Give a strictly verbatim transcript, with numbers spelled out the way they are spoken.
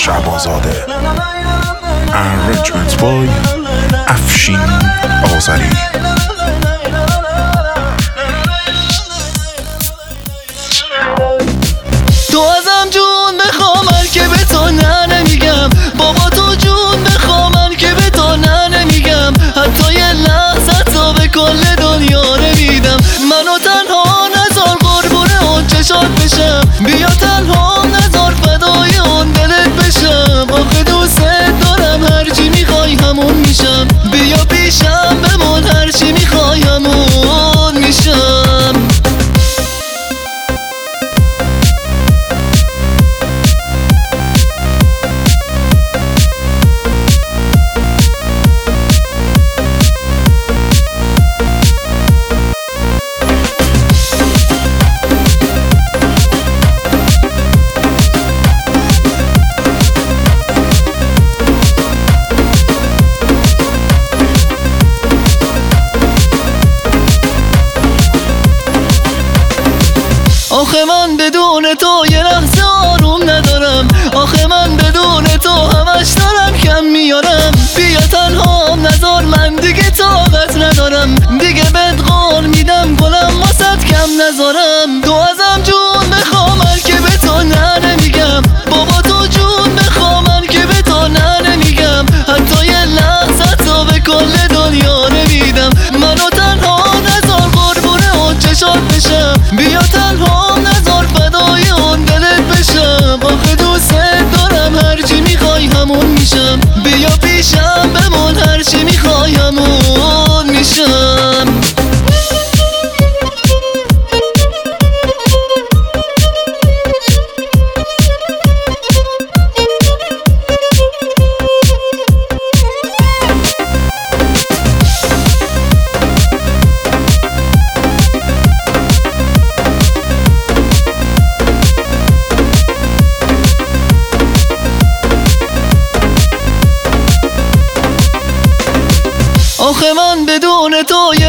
شعب‌آزاده. Arrangement by افشین آذری. تو ازم جون بخوا من که به تو نه نمیگم، بابا تو جون بخوا من که به تو نه نمیگم، حتی یه لحظه تو به کل دنیا نمیدم. منو تنها نذار قربون اون چشات بشم، بیا تنها نذار فدای اون دلت بشم. آخه دوست دارم هرچی میخوای همون میشم، بیا پیشم بمون هرچی میخوای همون میشم. آخه من بدون تو یه لحظه آروم ندارم، آخه من بدون تو همش دارم کم میارم. بیا تنها نذار من دیگه طاقت ندارم، دیگه بهت قول میدم گلم واسط کم نذارم. تو ازم جون بخوا من که به تو نه نمیگم، بابا تو جون بخوا من که به تو نه نمیگم، حتی یه لحظه تو به کل دنیا نمیدم. منو تنها نذار قربون اون چشات بشم، بیا تنها نذار فدای اون دلت بشم. آخه دوست دارم هرچی میخوای همون میشم، بیا پیشم بمون هرچی میخوای همون میشم. آخه من بدون تو